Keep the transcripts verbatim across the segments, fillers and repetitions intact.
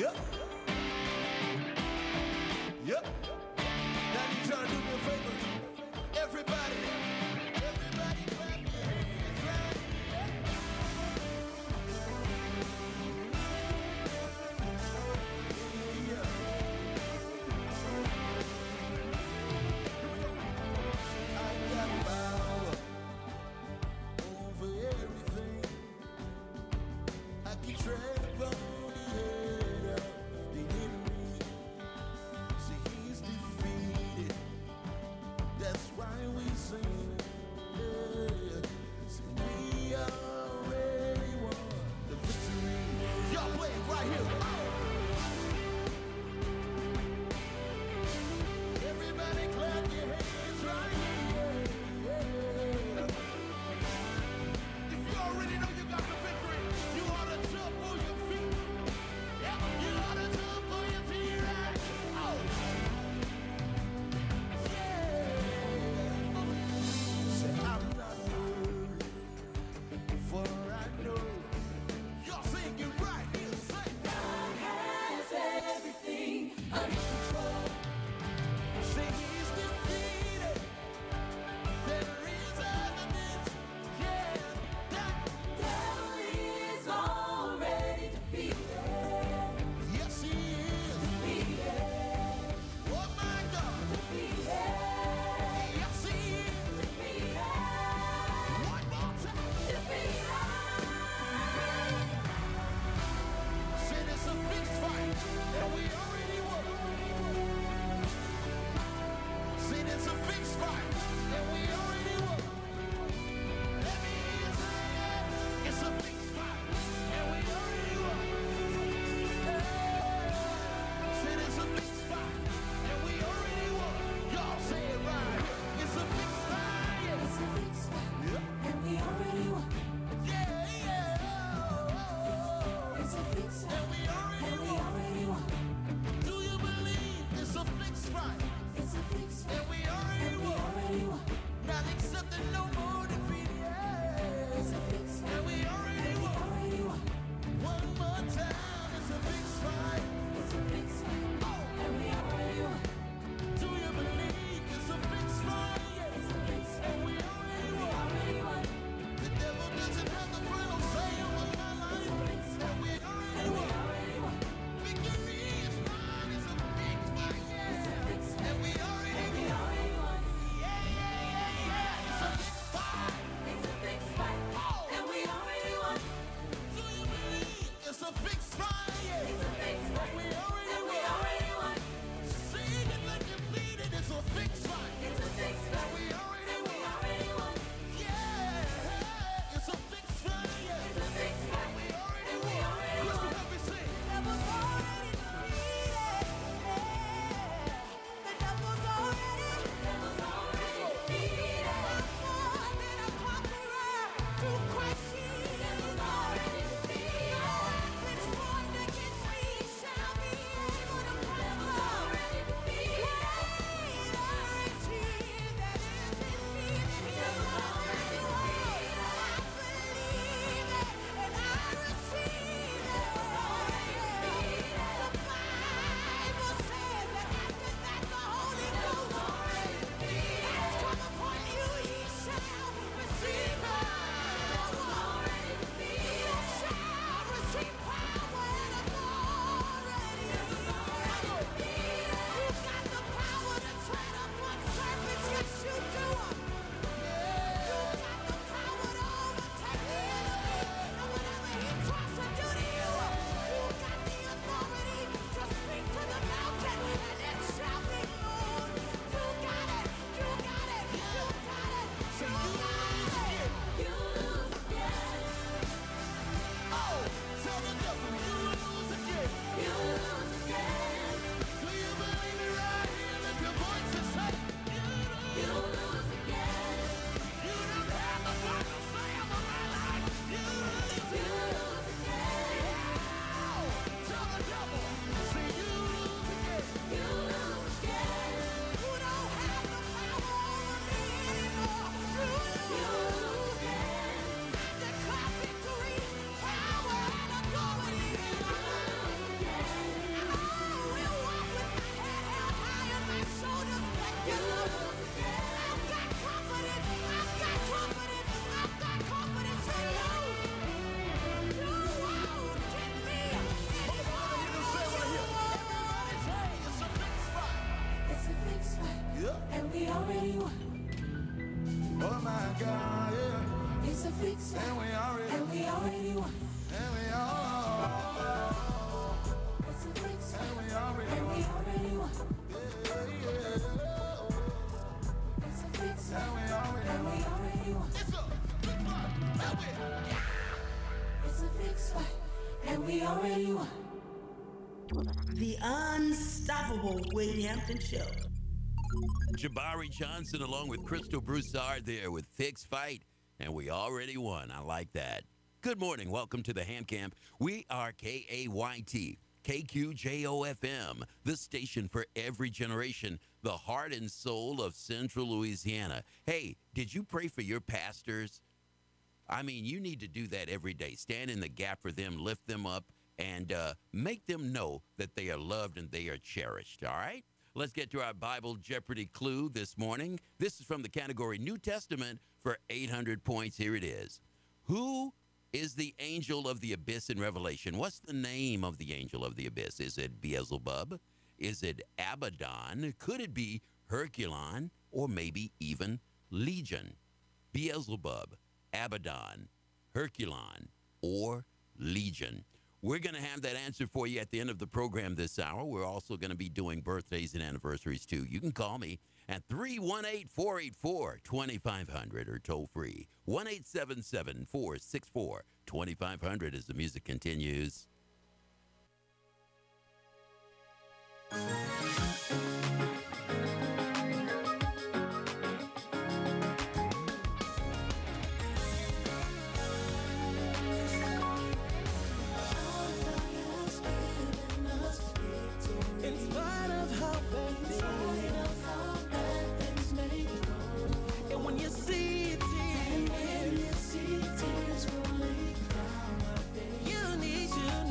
Yep. Yep. Now you trying to do me a favor. Everybody, everybody clap your hands right. Yeah. I got power over everything. I can tread upon the head of the enemy. See, he's defeated. That's why we sing. Yeah. See, we already won the victory. Y'all play it right here. Everybody clap your hands right here. Yeah. If you already know you got the victory, you ought to jump on your feet. Yep, you ought to jump on your feet right. Oh. Yeah. Say, I'm not worried, for I know. Y'all sing it right here. Say, God has everything under control. say he's defeated. There is evidence. Yeah, that. Devil is already defeated. Yes, he is. Defeated. Oh, my God. Defeated. Yes, he is. Defeated. One more time. Defeated. Said it's a fixed fight, and we already won. Said it's a fixed fight, and we already won. Let me hear you say it. It's a fixed fight, and we already won. Said it's a fixed fight, and we already won. Y'all say it right here. It's a fixed fight. It's a fixed fight, Yeah, and we already won. yeah, yeah. It's a fixed And fight, we already and we won. already won. Do you believe it's a fixed fight? It's a fixed And fight, we already and we won. already won. Not accepting no more defeat. It's a Yeah. fixed fight, And we already and we won. already won. One more time, it's a fixed fight. It's a fixed fight, Oh, and we already won. do you believe it's a fixed fight? It's a fixed And fight, we already and we won. already won. The devil doesn't have the final say over my It's life. a fixed And fight, we and already we won. already won. already won. The unstoppable Wade Hampton Show. Jabari Johnson along with Crystal Broussard there with Fix Fight, and we already won. I like that. Good morning. Welcome to the Ham Camp. We are K A Y T, K Q J O F M, the station for every generation, the heart and soul of Central Louisiana. Hey, did you pray for your pastors? I mean, you need to do that every day. Stand in the gap for them, lift them up, and uh, make them know that they are loved and they are cherished, all right? Let's get to our Bible Jeopardy clue this morning. This is from the category New Testament for eight hundred points. Here it is. Who is the angel of the abyss in Revelation? What's the name of the angel of the abyss? Is it Beelzebub? Is it Abaddon? Could it be Herculon? Or maybe even Legion? Beelzebub, Abaddon, Herculon, or Legion? We're going to have that answer for you at the end of the program this hour. We're also going to be doing birthdays and anniversaries, too. You can call me at three one eight, four eight four, two five zero zero or toll free one eight seven seven, four six four, two five zero zero as the music continues. In spite of how bad things may go, and when you see tears, you need, you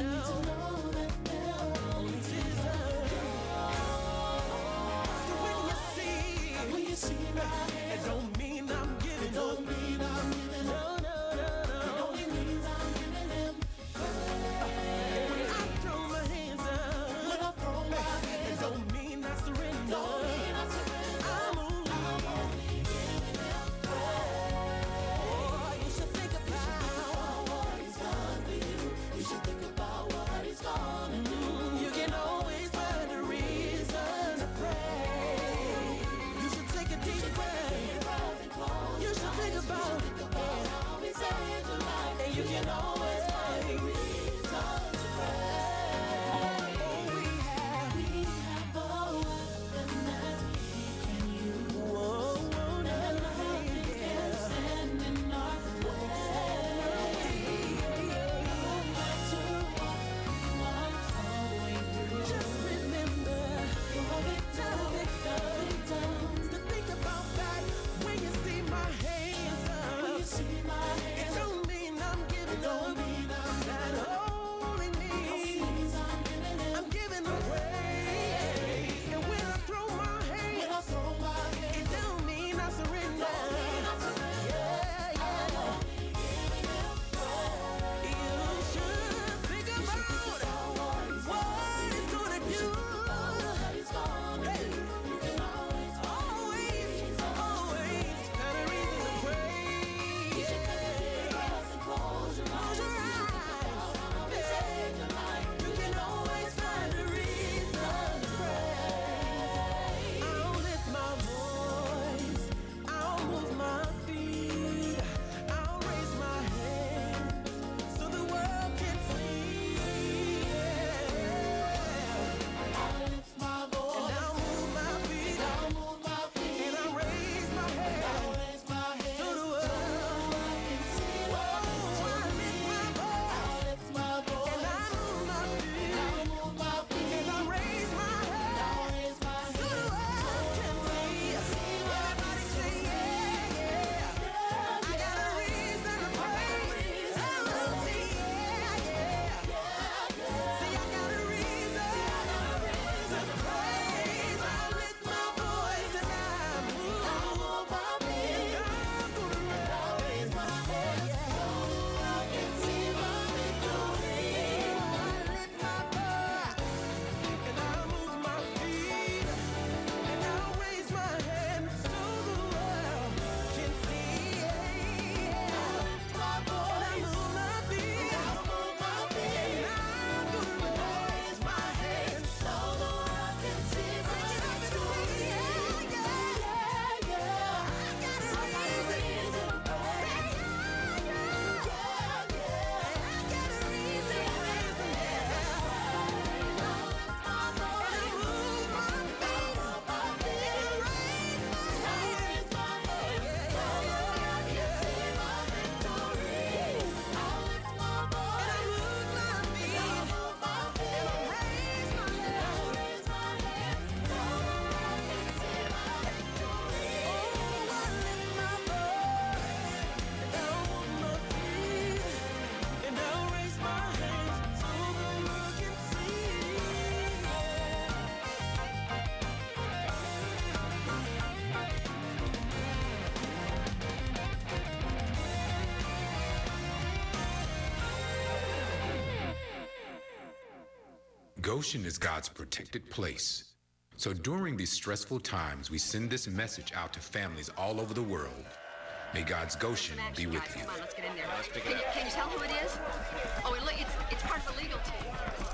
Goshen is God's protected place. So during these stressful times, we send this message out to families all over the world. May God's Goshen be with you. Come on, let's get in there. Can you, can you tell who it is? Oh, it, it's, it's part of the legal team.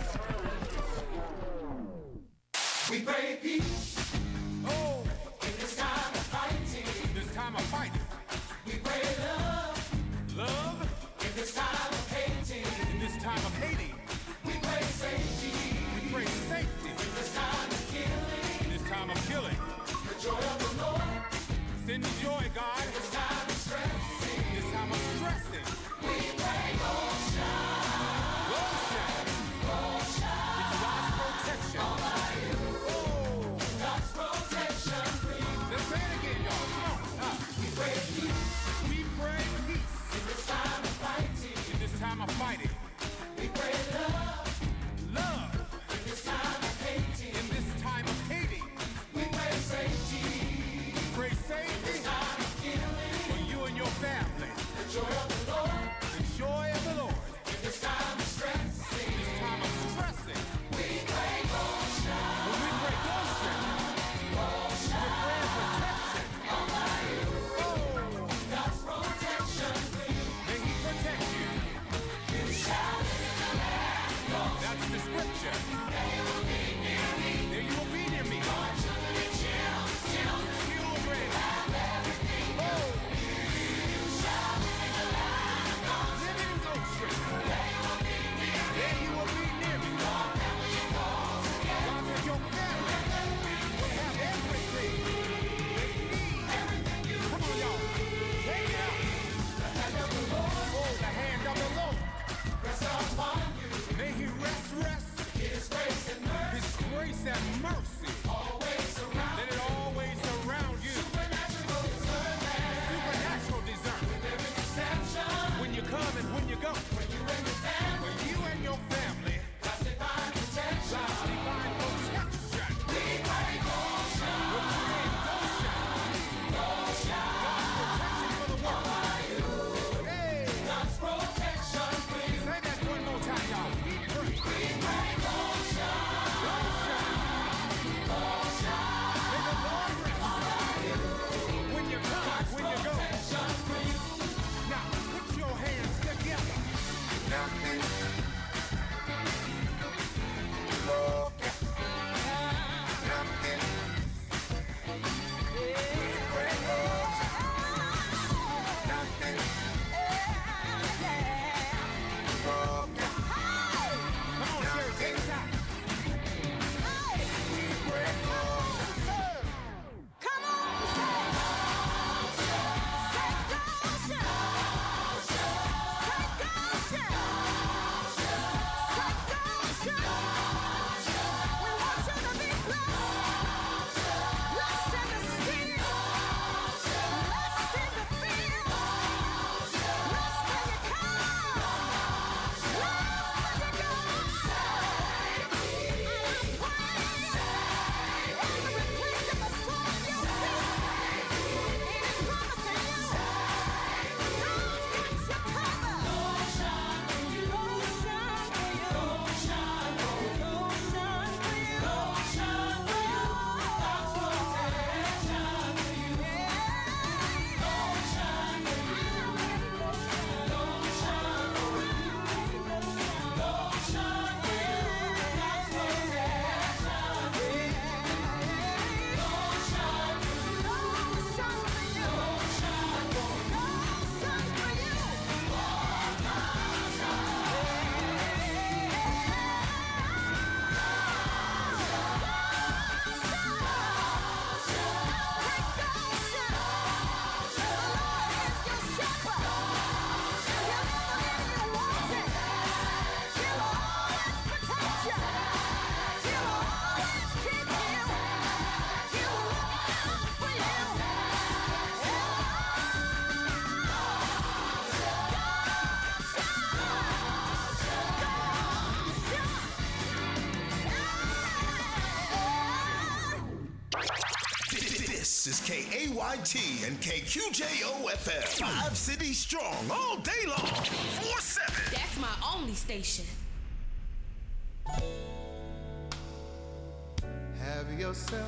We pray peace. Oh, in this time of fighting. This time of fighting. We pray love. Love. In this time of hating. In this time of hating. We pray safety. We pray safety. In this time of killing. In this time of killing. The joy of the Lord. Send the joy, God. In this time of stressing. In this time of stressing. We pray Goshen. Goshen. Goshen. It's God's protection. Over you. Oh. God's protection for you. Let's say it again, y'all. Come on. Uh. We pray peace. We pray peace. In this time of fighting. In this time of fighting. We pray love. Love. In this time of hating. In this time of hating. We pray safety. We pray safety. In this time of healing. For you and your family. The joy of the Lord. The joy of the Lord. In this time of stressing. In this time of stressing. We pray Goshen. When we pray Goshen. Goshen. We're praying protection. Over you. Oh. God's protection for you. May He protect you. You shall live in the land. That's the scripture. There you will be near me. There you will be near me. Your children and children. Children. Have everything. Oh. You shall live in the land. Live in Goshen. There you will be near me. There you will be near me. Your family will go together. God said your family will have everything they need. Come on, y'all. Take it out. The hand of the Lord. Oh, the hand of the Lord. Rest upon you. May He rest, rest. His grace and mercy. His grace and mercy. Always surround. Let it always surround you. Supernatural discernment. Supernatural discernment. There is deception. When you come and when you go. When you and your family. When you and your family. God's divine protection. God's divine protection. We pray Goshen. We're praying Goshen. Goshen. God's protection for the world. Hey. God's protection for you. Say that one more time, y'all. We pray. We pray Goshen. Goshen. Goshen. May the Lord rest. When you come, when you go. Protection for you. Now, put your hands together. Nothing. Broken. Nothing. We pray Goshen. Nothing. Broken. Come on, Sherry, take it out. We pray Goshen. Come on, say Goshen. Say Goshen. Say Goshen. We want you to be blessed. Blessed in the city. Blessed in the field. Blessed when you come. Blessed when you go. And I pray every place of the sole of your feet. It is promising you. God's got you covered. Goshen for you. Goshen for you. Goshen for you. Goshen for you. Goshen for you. God's protection for you. Goshen for you. Goshen for you. Goshen for you. God's protection for you. Goshen for you. Goshen for you. Goshen for you. This is K A Y T and K Q J O F M. Five cities strong all day long. four seven. That's my only station. Have yourself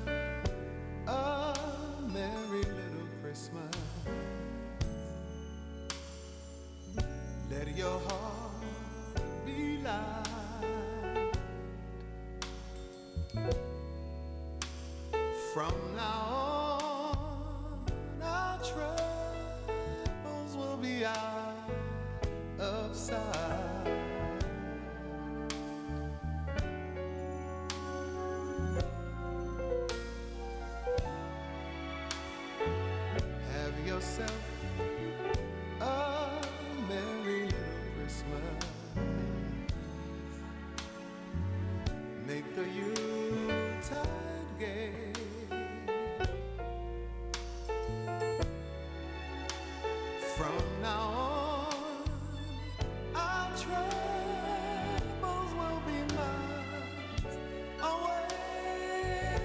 a merry little Christmas. Let your heart be light. From now on, our troubles will be out of sight. Have yourself a merry little Christmas. Make the Yuletide gay. From now on, our troubles will be miles away.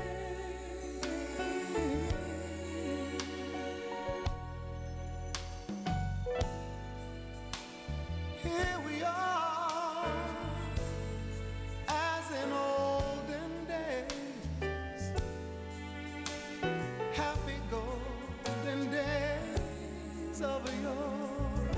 Here we are, as in olden days, happy golden days of yore.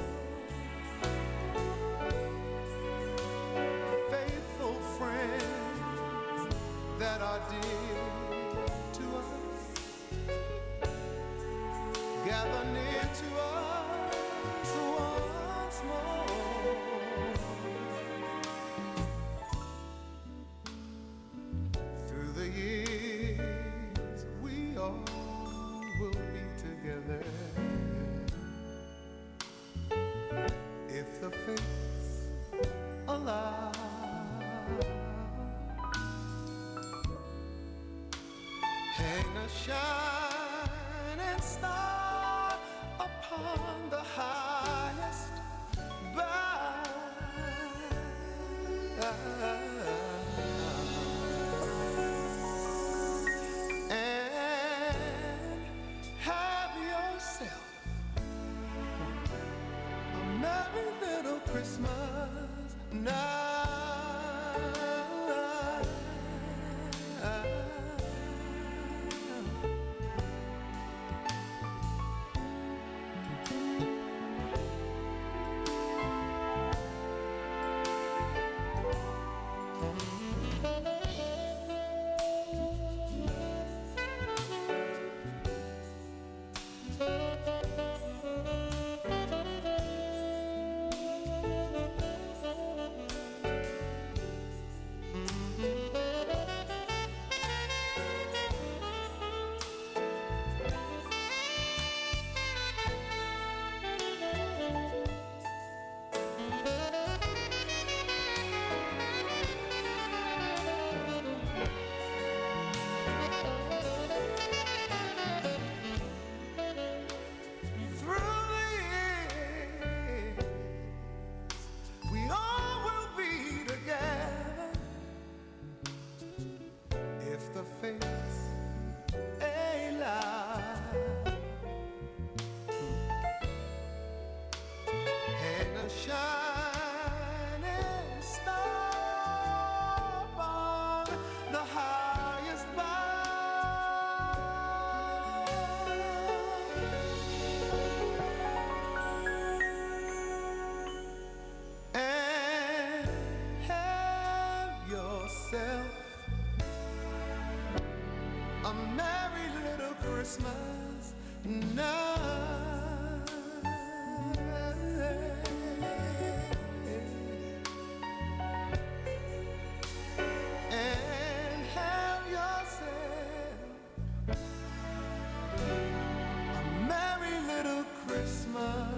Faithful friends that are dear to us, gather near to us once more. Through the years, we all will be together. If the fates allow. Hang a shining star upon the highest bough. And have yourself a merry little Christmas now. Through the years, we all will be together if the fates allow. Hang a shining star upon the highest bough. And have yourself a merry little Christmas now. And have yourself a merry little Christmas.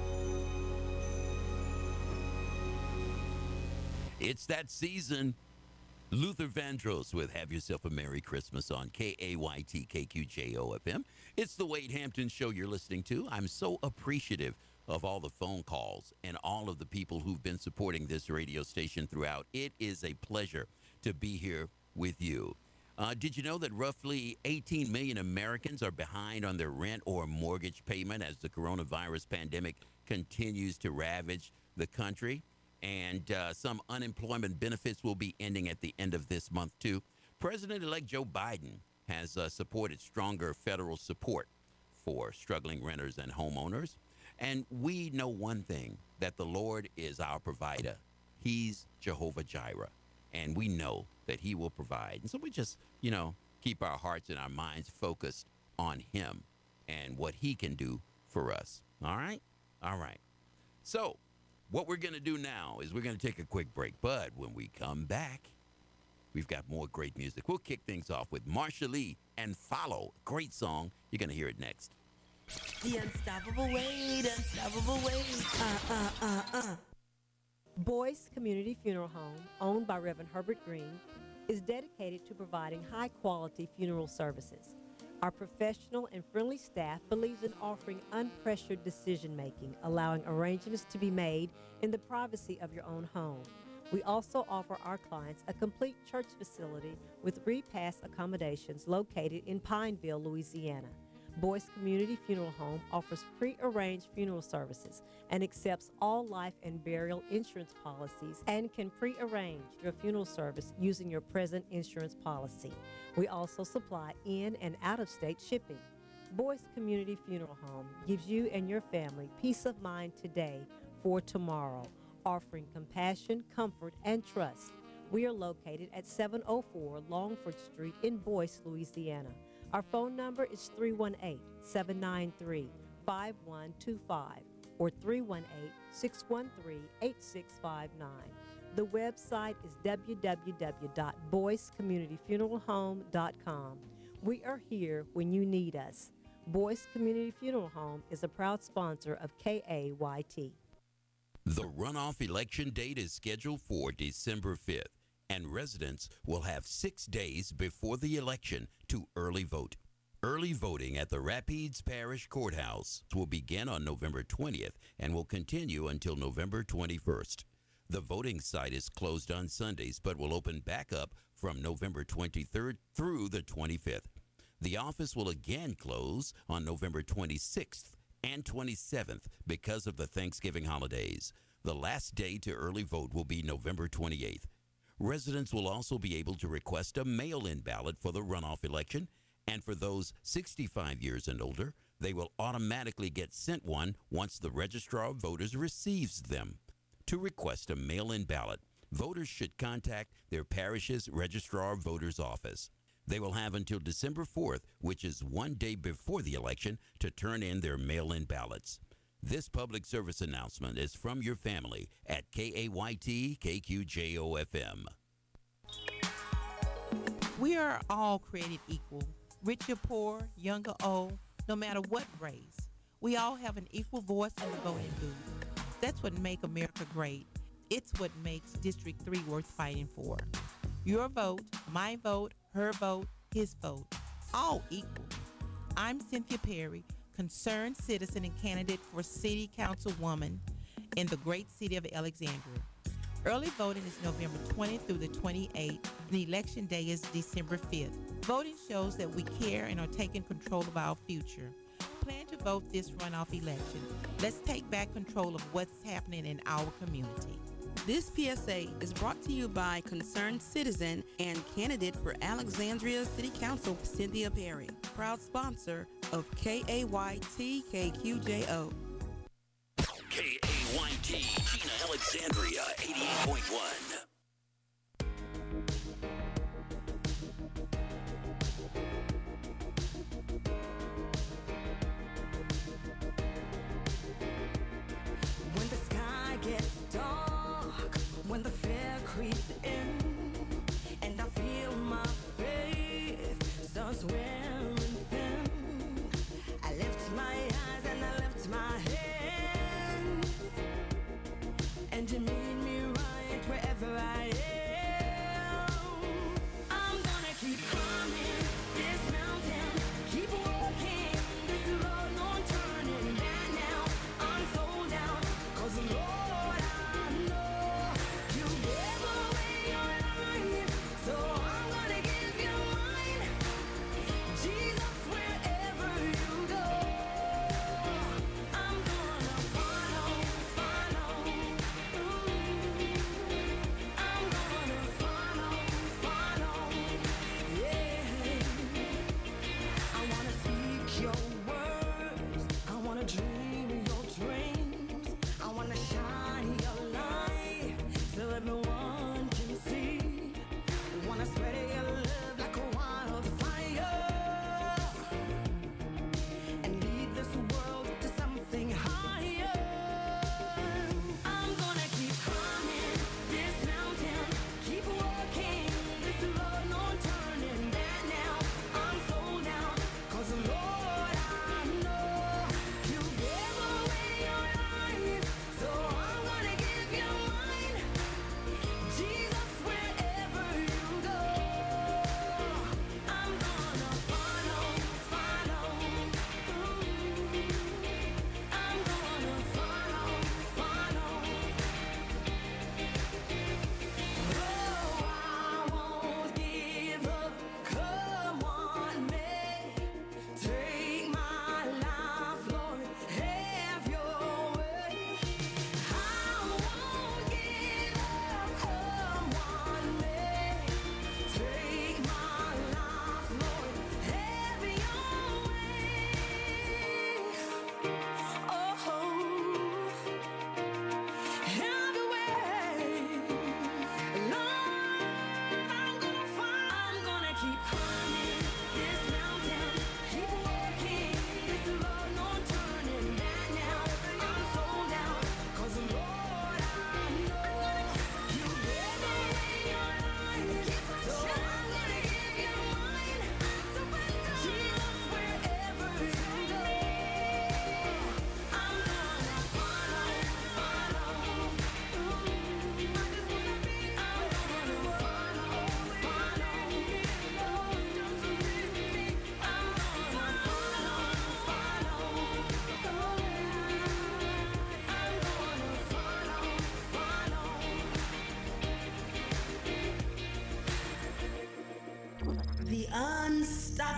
It's that season. Luther Vandross with Have Yourself a Merry Christmas on K A Y T K Q J O F M. It's the Wade Hampton Show you're listening to. I'm so appreciative of all the phone calls and all of the people who've been supporting this radio station throughout. It is a pleasure to be here with you. Uh, did you know that roughly eighteen million Americans are behind on their rent or mortgage payment as the coronavirus pandemic continues to ravage the country? And uh, some unemployment benefits will be ending at the end of this month, too. President-elect Joe Biden has uh, supported stronger federal support for struggling renters and homeowners. And we know one thing, that the Lord is our provider. He's Jehovah Jireh. And we know that he will provide. And so we just, you know, keep our hearts and our minds focused on him and what he can do for us. All right? All right. So what we're going to do now is we're going to take a quick break. But when we come back, we've got more great music. We'll kick things off with Marsha Lee and Follow. Great song. You're going to hear it next. The unstoppable Wade, unstoppable Wade. Uh, uh, uh, uh. Boyce Community Funeral Home, owned by Reverend Herbert Green, is dedicated to providing high-quality funeral services. Our professional and friendly staff believes in offering unpressured decision-making, allowing arrangements to be made in the privacy of your own home. We also offer our clients a complete church facility with repass accommodations located in Pineville, Louisiana. Boyce Community Funeral Home offers pre-arranged funeral services and accepts all life and burial insurance policies and can pre-arrange your funeral service using your present insurance policy. We also supply in and out-of-state shipping. Boyce Community Funeral Home gives you and your family peace of mind today for tomorrow, offering compassion, comfort, and trust. We are located at seven oh four Longford Street in Boyce, Louisiana. Our phone number is three one eight, seven nine three, five one two five or three one eight, six one three, eight six five nine. The website is w w w dot boyce community funeral home dot com. We are here when you need us. Boyce Community Funeral Home is a proud sponsor of K A Y T. The runoff election date is scheduled for December fifth. And residents will have six days before the election to early vote. Early voting at the Rapides Parish Courthouse will begin on November twentieth and will continue until November twenty-first. The voting site is closed on Sundays but will open back up from November twenty-third through the twenty-fifth. The office will again close on November twenty-sixth and twenty-seventh because of the Thanksgiving holidays. The last day to early vote will be November twenty-eighth. Residents will also be able to request a mail-in ballot for the runoff election, and for those sixty-five years and older, they will automatically get sent one once the Registrar of Voters receives them. To request a mail-in ballot, voters should contact their parish's Registrar of Voters office. They will have until December fourth, which is one day before the election, to turn in their mail-in ballots. This public service announcement is from your family at K A Y T K Q J O F M. We are all created equal, rich or poor, young or old, no matter what race. We all have an equal voice in the voting booth. That's what makes America great. It's what makes District three worth fighting for. Your vote, my vote, her vote, his vote, all equal. I'm Cynthia Perry, concerned citizen and candidate for City Councilwoman in the great city of Alexandria. Early voting is November twentieth through the twenty-eighth, and election day is December fifth. Voting shows that we care and are taking control of our future. Plan to vote this runoff election. Let's take back control of what's happening in our community. This P S A is brought to you by concerned citizen and candidate for Alexandria City Council, Cynthia Perry, proud sponsor of K A Y T K Q J O. K A Y T, Gina Alexandria, eighty-eight point one. When the sky gets dark, when the fear creeps in, and I feel my faith starts wearing thin, I lift my eyes and I lift my hands, and you meet me right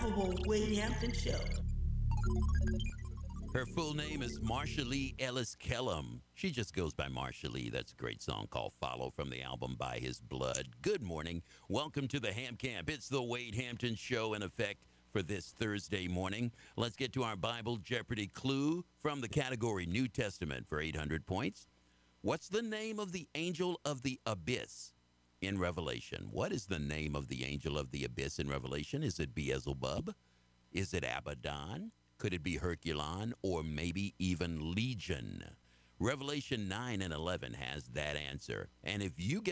unstoppable Wade Hampton Show. Her full name is Marsha Lee Ellis Kellum. She just goes by Marsha Lee. That's a great song called Follow from the album By His Blood. Good morning. Welcome to the Ham Camp. It's the Wade Hampton Show in effect for this Thursday morning. Let's get to our Bible Jeopardy clue from the category New Testament for eight hundred points. What's the name of the angel of the abyss in Revelation? What is the name of the angel of the abyss in Revelation? Is it Beelzebub? Is it Abaddon? Could it be Herculon or maybe even Legion? Revelation nine and eleven has that answer. And if you get